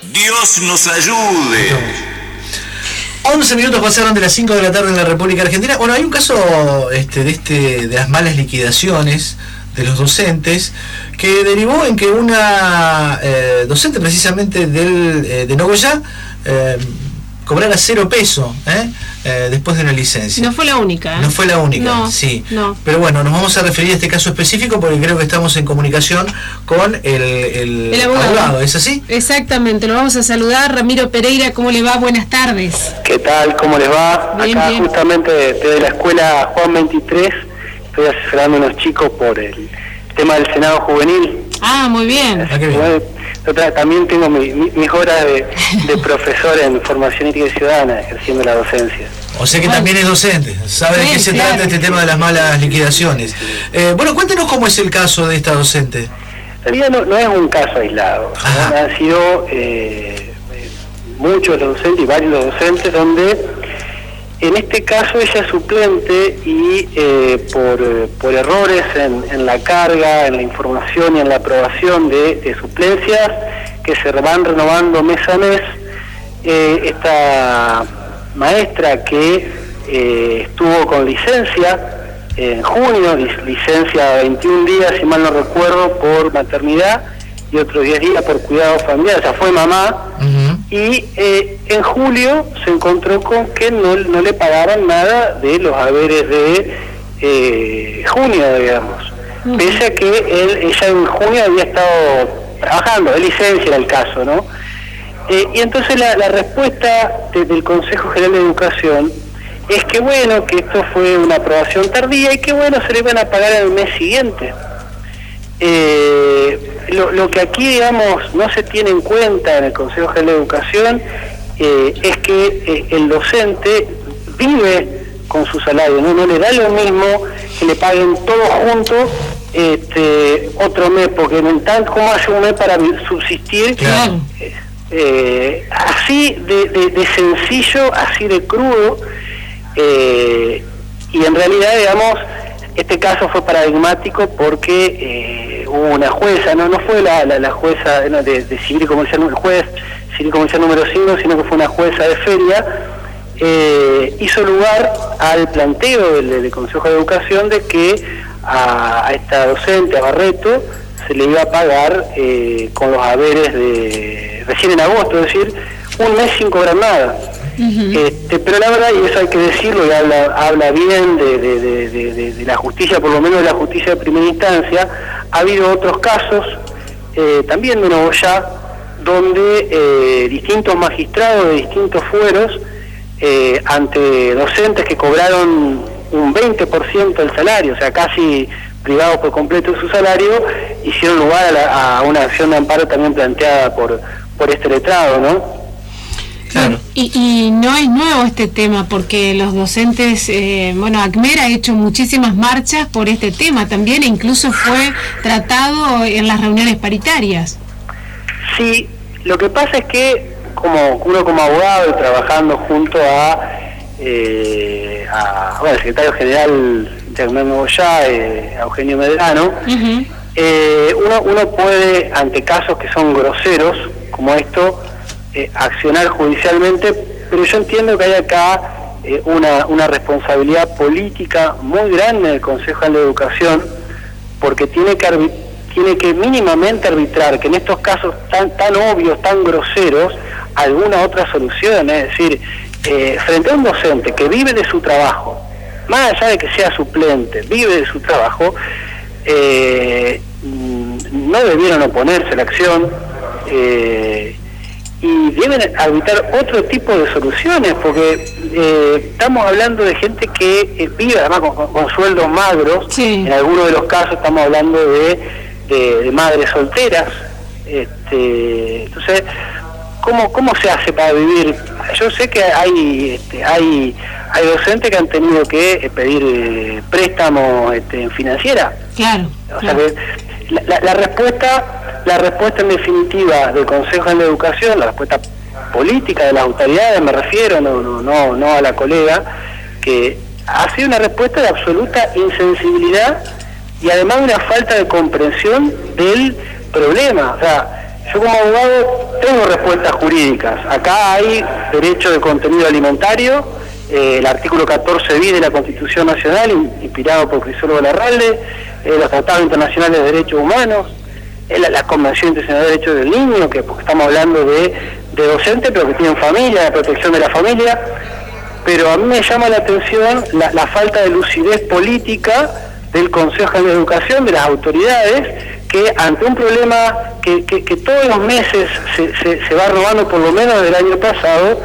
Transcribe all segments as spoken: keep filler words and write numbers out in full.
Dios nos ayude. once minutos pasaron de las cinco de la tarde en la República Argentina. Bueno, hay un caso este, de, este, de las malas liquidaciones de los docentes que derivó en que una eh, docente precisamente del, eh, de Nogoyá eh, cobrara cero peso ¿eh? Eh, después de una licencia. No fue la única. ¿eh? No fue la única, no, sí. No. Pero bueno, nos vamos a referir a este caso específico porque creo que estamos en comunicación con el, el, el abogado. abogado, ¿es así? Exactamente, lo vamos a saludar. Ramiro Pereira, ¿cómo le va? Buenas tardes. ¿Qué tal? ¿Cómo les va? Bien, Acá bien. justamente desde la escuela Juan veintitrés estoy asesorando a unos chicos por el tema del Senado Juvenil. Ah, muy bien. Ah, qué bien. Bueno, otra, también tengo mi, mi, mis horas de, de profesor en formación ética y ciudadana, ejerciendo la docencia. O sea que Bueno. también es docente, sabe de Sí, qué se claro. trata este tema de las malas liquidaciones. Eh, bueno, cuéntenos cómo es el caso de esta docente. En realidad no, no es un caso aislado, Ajá. ¿no? Han sido eh, muchos los docentes y varios los docentes donde en este caso ella es suplente y eh, por, por errores en, en la carga, en la información y en la aprobación de, de suplencias que se van renovando mes a mes, eh, esta maestra que eh, estuvo con licencia en junio, lic- licencia veintiún días, si mal no recuerdo, por maternidad y otros diez días por cuidado familiar, o sea, fue mamá. Uh-huh. Y eh, en julio se encontró con que no, no le pagaban nada de los haberes de eh, junio, digamos. Uh-huh. Pese a que él, ella en junio había estado trabajando, de licencia era el caso, ¿no? Eh, y entonces la, la respuesta de, del Consejo General de Educación es que bueno, que esto fue una aprobación tardía y que bueno, se le iban a pagar el mes siguiente. Eh, lo, lo que aquí, digamos, no se tiene en cuenta en el Consejo General de Educación eh, es que eh, el docente vive con su salario, ¿no? No le da lo mismo que le paguen todos juntos este, otro mes, porque en tanto, ¿cómo hace un mes para subsistir? Claro. Eh, eh, así de, de, de sencillo, así de crudo, eh, y en realidad, digamos, este caso fue paradigmático porque eh, hubo una jueza, no no fue la, la, la jueza no, de, de civil y comercial, el juez civil y comercial número cinco, sino que fue una jueza de feria, eh, hizo lugar al planteo del, del Consejo de Educación de que a, a esta docente, a Barreto, se le iba a pagar eh, con los haberes de recién en agosto, es decir, un mes sin cobrar nada. Uh-huh. Este, pero la verdad, y eso hay que decirlo, y habla, habla bien de, de, de, de, de, de la justicia, por lo menos de la justicia de primera instancia, ha habido otros casos, eh, también de Nogoyá, donde eh, distintos magistrados de distintos fueros, eh, ante docentes que cobraron un veinte por ciento del salario, o sea, casi privados por completo de su salario, hicieron lugar a, la, a una acción de amparo también planteada por, por este letrado, ¿no? Claro. Y, y no es nuevo este tema, porque los docentes, eh, bueno, ACMER ha hecho muchísimas marchas por este tema también, e incluso fue tratado en las reuniones paritarias. Sí, lo que pasa es que como uno como abogado y trabajando junto a, eh, a bueno, el secretario general de ACMER Nogoyá, eh, a Eugenio Medrano, Uh-huh. eh, uno, uno puede, ante casos que son groseros como esto, Eh, accionar judicialmente, pero yo entiendo que hay acá eh, una, una responsabilidad política muy grande del Consejo de Educación, porque tiene que arbi- tiene que mínimamente arbitrar que en estos casos tan tan obvios, tan groseros, alguna otra solución, es decir, eh, frente a un docente que vive de su trabajo, más allá de que sea suplente, vive de su trabajo, eh, no debieron oponerse a la acción, eh, y deben arbitrar otro tipo de soluciones, porque eh, estamos hablando de gente que eh, vive además con, con, con sueldos magros. Sí. En algunos de los casos estamos hablando de, de, de madres solteras. Este, entonces, ¿cómo, cómo se hace para vivir? Yo sé que hay este, hay hay docentes que han tenido que eh, pedir eh, préstamos este, en financiera. Claro. O claro. sea que la, la, la respuesta la respuesta en definitiva del Consejo de Educación, la respuesta política de las autoridades, me refiero, no no no no a la colega, que ha sido una respuesta de absoluta insensibilidad y además una falta de comprensión del problema. O sea, yo como abogado tengo respuestas jurídicas. Acá hay derecho de contenido alimentario, eh, el artículo catorce bis de la Constitución Nacional, inspirado por Crisólogo Larralde, eh, los tratados internacionales de derechos humanos, eh, la, la Convención Internacional de Derechos del Niño, que porque estamos hablando de, de docentes, pero que tienen familia, la protección de la familia. Pero a mí me llama la atención la, la falta de lucidez política del Consejo General de Educación, de las autoridades, que ante un problema que, que, que todos los meses se, se, se va robando, por lo menos del año pasado,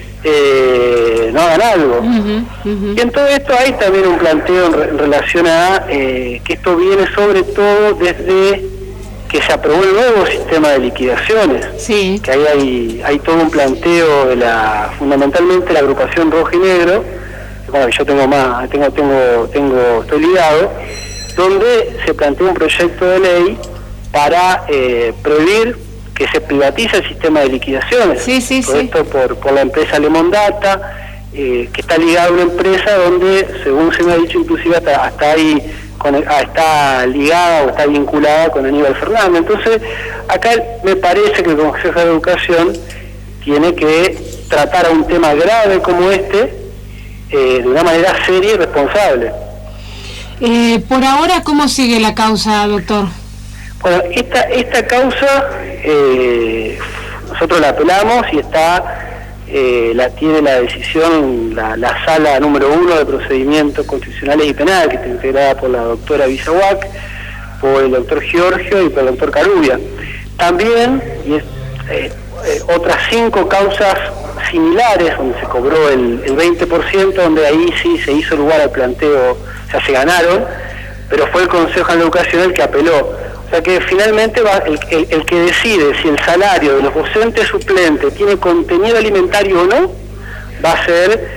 eh, no hagan algo. Uh-huh, uh-huh. Y en todo esto hay también un planteo en, re, en relación a eh, que esto viene sobre todo desde que se aprobó el nuevo sistema de liquidaciones, sí. Que ahí hay, hay todo un planteo de la, fundamentalmente la agrupación Rojo y Negro, bueno, yo tengo más, tengo, tengo, tengo, estoy ligado, donde se plantea un proyecto de ley para eh, prohibir que se privatice el sistema de liquidaciones. Sí, sí, por sí. Esto por, por la empresa Lemon Data, eh, que está ligada a una empresa donde, según se me ha dicho, inclusive hasta, hasta ahí con el, ah, está ligada o está vinculada con Aníbal Fernández. Entonces, acá me parece que el Consejo de Educación tiene que tratar a un tema grave como este eh, de una manera seria y responsable. Eh, por ahora, ¿cómo sigue la causa, doctor? Bueno, esta esta causa eh, nosotros la apelamos y está eh, la tiene la decisión la, la sala número uno de procedimientos constitucionales y penales, que está integrada por la doctora Bisahuac, por el doctor Giorgio y por el doctor Carubia. También y es, eh, eh, otras cinco causas similares donde se cobró el, el veinte por ciento, donde ahí sí se hizo lugar al planteo, o sea, se ganaron, pero fue el Consejo General de Educación el que apeló. O sea que finalmente va el, el, el que decide si el salario de los docentes suplentes tiene contenido alimentario o no, va a ser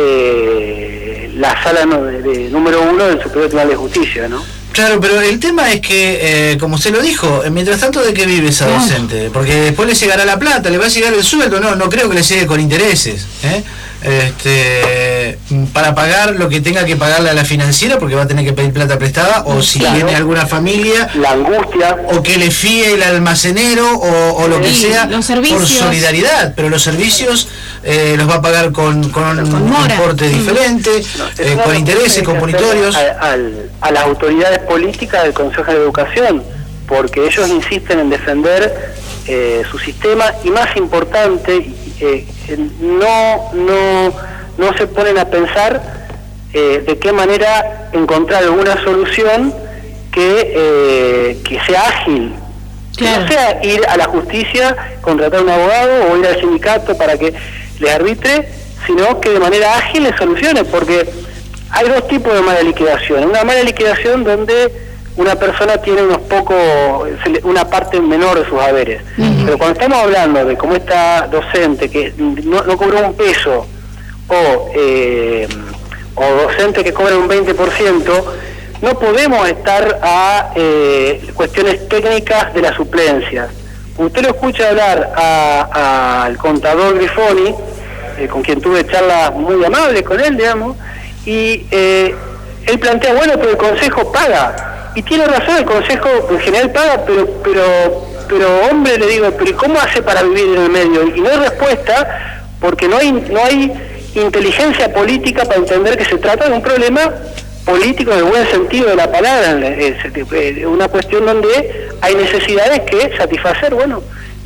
eh, la sala no, de, de número uno del Superior Tribunal de Justicia, ¿no? Claro, pero el tema es que, eh, como usted lo dijo, mientras tanto, ¿de qué vive esa docente? Porque después le llegará la plata, le va a llegar el sueldo, no, no creo que le llegue con intereses, ¿eh? Este, para pagar lo que tenga que pagarle a la financiera, porque va a tener que pedir plata prestada, o si claro. tiene alguna familia, la angustia, o que le fíe el almacenero, o, o lo que sí, sea, por solidaridad, pero los servicios eh, los va a pagar con, con, con un mora. importe diferente, no, eh, con intereses, con punitorios. A, a, a las autoridades políticas del Consejo de Educación, porque ellos insisten en defender eh, su sistema, y más importante, eh, no, no, no se ponen a pensar eh, de qué manera encontrar alguna solución que, eh, que sea ágil. Claro. Que no sea ir a la justicia, contratar a un abogado o ir al sindicato para que les arbitre, sino que de manera ágil les solucione, porque hay dos tipos de mala liquidación. Una mala liquidación donde una persona tiene unos pocos, una parte menor de sus haberes. Uh-huh. Pero cuando estamos hablando de cómo esta docente que no, no cobró un peso, o, eh, o docente que cobra un veinte por ciento, no podemos estar a eh, cuestiones técnicas de las suplencias. Usted lo escucha hablar al contador Grifoni, eh, con quien tuve charlas muy amables con él, digamos, y eh, él plantea, bueno, pero el Consejo paga. Y tiene razón, el Consejo en general paga, pero pero pero hombre, le digo, pero ¿cómo hace para vivir en el medio? Y no hay respuesta, porque no hay no hay inteligencia política para entender que se trata de un problema político en el buen sentido de la palabra, es una cuestión donde hay necesidades que satisfacer. Bueno,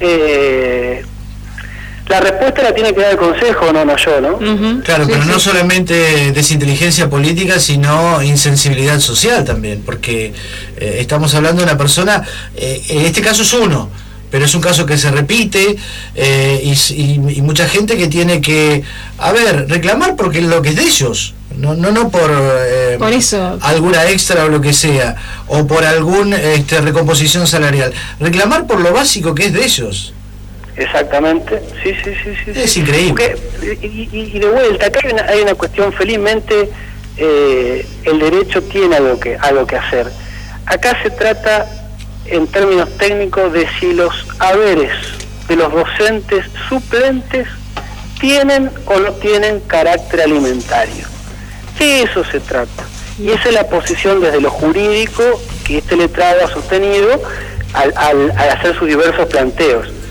eh, la respuesta la tiene que dar el Consejo, no, no yo, ¿no? Uh-huh. Claro, sí, pero sí. No solamente desinteligencia política, sino insensibilidad social también, porque eh, estamos hablando de una persona, eh, en este caso es uno, pero es un caso que se repite, eh, y, y, y mucha gente que tiene que, a ver, reclamar porque lo que es de ellos, no no no por, eh, por eso. alguna extra o lo que sea, o por alguna este, recomposición salarial, reclamar por lo básico que es de ellos. Exactamente, sí, sí, sí, sí. Es sí. increíble. Porque, y, y, y de vuelta, acá hay una, hay una cuestión, felizmente eh, el derecho tiene algo que, algo que hacer. Acá se trata, en términos técnicos, de si los haberes de los docentes suplentes tienen o no tienen carácter alimentario. De eso se trata. Y esa es la posición desde lo jurídico que este letrado ha sostenido al, al, al hacer sus diversos planteos.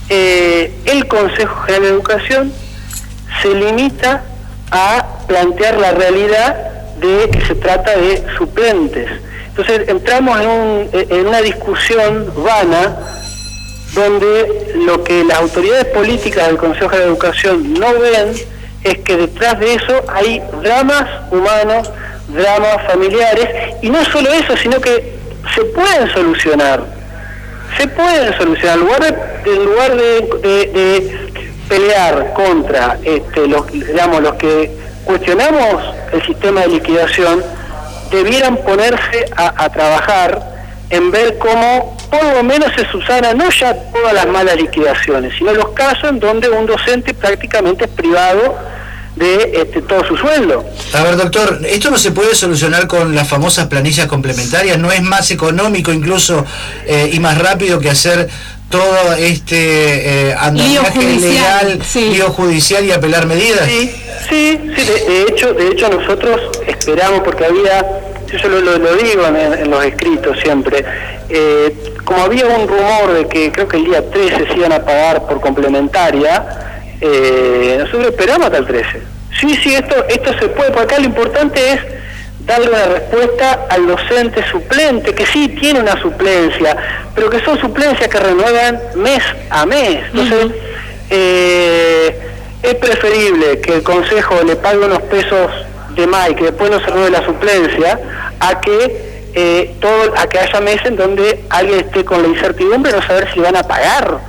eh, el Consejo General de Educación se limita a plantear la realidad de que se trata de suplentes. Entonces entramos en, un, en una discusión vana donde lo que las autoridades políticas del Consejo de Educación no ven es que detrás de eso hay dramas humanos, dramas familiares, y no solo eso, sino que se pueden solucionar, se pueden solucionar, en lugar de, en lugar de, de, de pelear contra este, los, digamos, los que cuestionamos el sistema de liquidación, debieran ponerse a, a trabajar en ver cómo por lo menos se subsanan no ya todas las malas liquidaciones, sino los casos en donde un docente prácticamente es privado de este, todo su sueldo. A ver, doctor, ¿esto no se puede solucionar con las famosas planillas complementarias? ¿No es más económico incluso eh, y más rápido que hacer todo este eh, andamiaje legal, sí. lío judicial y apelar medidas? Sí, sí, sí de, de hecho, de hecho nosotros esperamos, porque había, yo lo, lo, lo digo en, en los escritos siempre, eh, como había un rumor de que creo que el día trece se iban a pagar por complementaria, eh, nosotros esperamos hasta el trece. Sí, sí, esto, esto se puede, porque acá lo importante es darle una respuesta al docente suplente, que sí tiene una suplencia, pero que son suplencias que renuevan mes a mes. Entonces, uh-huh. eh, es preferible que el Consejo le pague unos pesos de más y que después no se renueve la suplencia, a que eh, todo, a que haya meses en donde alguien esté con la incertidumbre de no saber si van a pagar.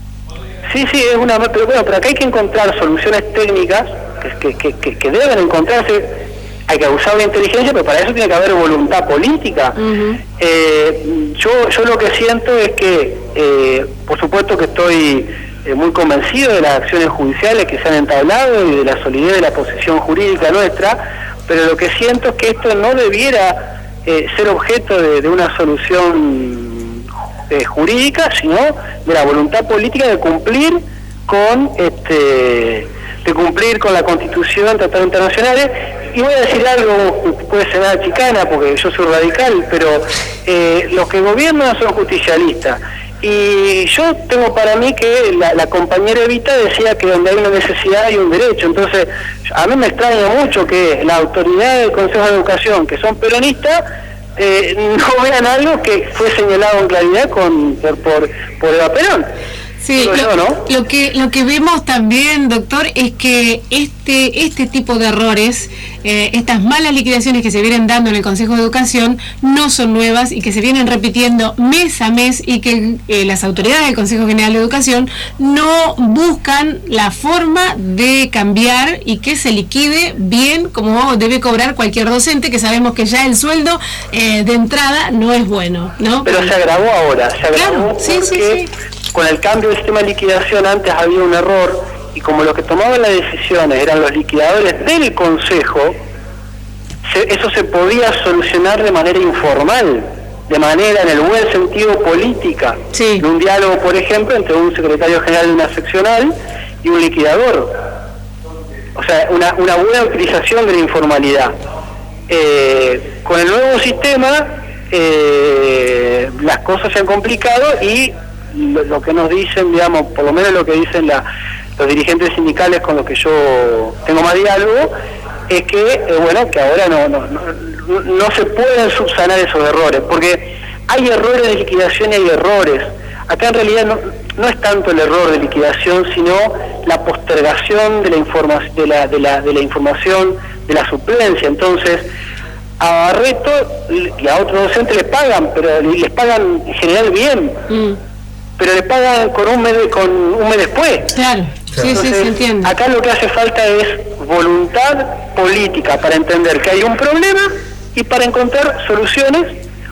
Sí, sí, es una... Pero bueno, pero acá hay que encontrar soluciones técnicas que, que, que, que deben encontrarse. Hay que usar la inteligencia, pero para eso tiene que haber voluntad política. Uh-huh. eh, yo, yo lo que siento es que, eh, por supuesto que estoy eh, muy convencido de las acciones judiciales que se han entablado y de la solidez de la posición jurídica nuestra, pero lo que siento es que esto no debiera eh, ser objeto de, de una solución eh, jurídica, sino de la voluntad política de cumplir con este de cumplir con la Constitución, tratados internacionales. Y voy a decir algo que puede sonar chicana, porque yo soy radical, pero eh, los que gobiernan son justicialistas. Y yo tengo para mí que la, la compañera Evita decía que donde hay una necesidad hay un derecho. Entonces, a mí me extraña mucho que la autoridad del Consejo de Educación, que son peronistas, eh, no vean algo que fue señalado en claridad con por, por, por Eva Perón. Sí, lo, yo, ¿no? lo que lo que vemos también, doctor, es que este este tipo de errores, eh, estas malas liquidaciones que se vienen dando en el Consejo de Educación, no son nuevas y que se vienen repitiendo mes a mes, y que eh, las autoridades del Consejo General de Educación no buscan la forma de cambiar y que se liquide bien como debe cobrar cualquier docente, que sabemos que ya el sueldo eh, de entrada no es bueno, ¿no? Pero se agravó ahora, se agravó claro, sí, sí, sí. Con el cambio del sistema de liquidación antes había un error, y como los que tomaban las decisiones eran los liquidadores del Consejo, se, eso se podía solucionar de manera informal, de manera, en el buen sentido, política. Sí. En un diálogo, por ejemplo, entre un secretario general de una seccional y un liquidador. O sea, una, una buena utilización de la informalidad. Eh, con el nuevo sistema, eh, las cosas se han complicado, y Lo, lo que nos dicen, digamos, por lo menos lo que dicen la, los dirigentes sindicales con los que yo tengo más diálogo, es que, eh, bueno, que ahora no, no, no, no se pueden subsanar esos errores, porque hay errores de liquidación y hay errores. Acá en realidad no, no es tanto el error de liquidación, sino la postergación de la, informa de la, de la, de la información de la suplencia. Entonces, a Barreto y a otros docentes les pagan, pero les pagan en general bien. Mm. Pero le pagan con un mes, con un mes después. Claro, sí, Entonces, sí, se entiende. Acá lo que hace falta es voluntad política para entender que hay un problema y para encontrar soluciones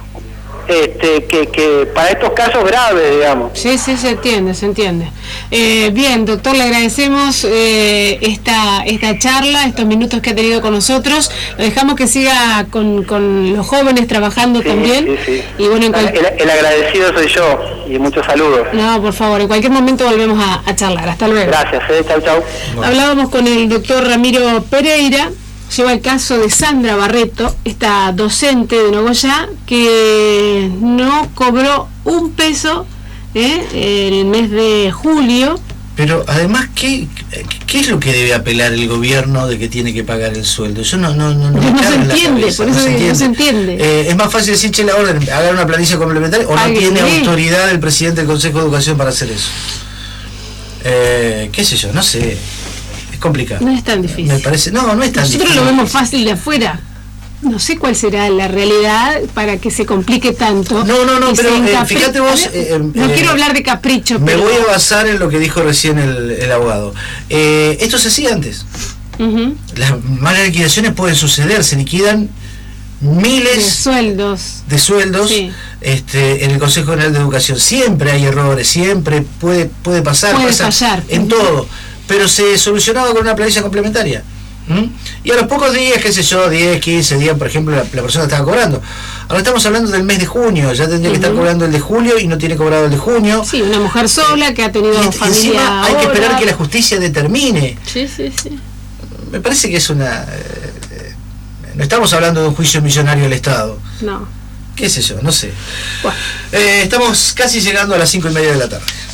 este, que, que para estos casos graves, digamos. Sí, sí, se entiende, se entiende. Eh, bien, doctor, le agradecemos eh, esta esta charla, estos minutos que ha tenido con nosotros. Lo dejamos que siga con, con los jóvenes trabajando, sí, también. Sí, sí. Y bueno, en cual... el, el agradecido soy yo, y muchos saludos. No, por favor, en cualquier momento volvemos a, a charlar. Hasta luego. Gracias, eh, chau, chau. Bueno. Hablábamos con el doctor Ramiro Pereira. Lleva el caso de Sandra Barreto, esta docente de Nogoyá, que no cobró un peso ¿eh? En el mes de julio. Pero además, ¿qué, ¿qué es lo que debe apelar el gobierno de que tiene que pagar el sueldo? Eso no, no, no, no, no, no se entiende, por eso no se entiende. No se entiende. Eh, es más fácil decir, che, la orden, hagan una planilla complementaria, o no Ay, tiene ¿qué? autoridad el presidente del Consejo de Educación para hacer eso. Eh, ¿Qué sé yo? No sé. Es complicado. No es tan difícil. Me parece, no, no es tan Nosotros difícil. lo vemos fácil de afuera. No sé cuál será la realidad para que se complique tanto. No, no, no, pero eh, encapri- fíjate vos... Eh, no eh, quiero hablar de capricho, me pero... voy a basar en lo que dijo recién el, el abogado. Eh, esto se hacía antes. Uh-huh. Las malas liquidaciones pueden suceder, se liquidan miles de sueldos, de sueldos sí. este, en el Consejo General de Educación. Siempre hay errores, siempre puede, puede pasar, puede pasa fallar. en uh-huh. todo, pero se solucionaba con una planilla complementaria. ¿Mm? Y a los pocos días, qué sé yo, diez, quince días, por ejemplo, la, la persona estaba cobrando. Ahora estamos hablando del mes de junio, ya tendría uh-huh. que estar cobrando el de julio y no tiene cobrado el de junio. Sí, una mujer sola que ha tenido y, familia. Encima hay ahora. que esperar que la justicia determine. Sí, sí, sí. Me parece que es una... Eh, no estamos hablando de un juicio millonario del Estado. No. Qué sé yo, no sé. Bueno. Eh, estamos casi llegando a las cinco y media de la tarde.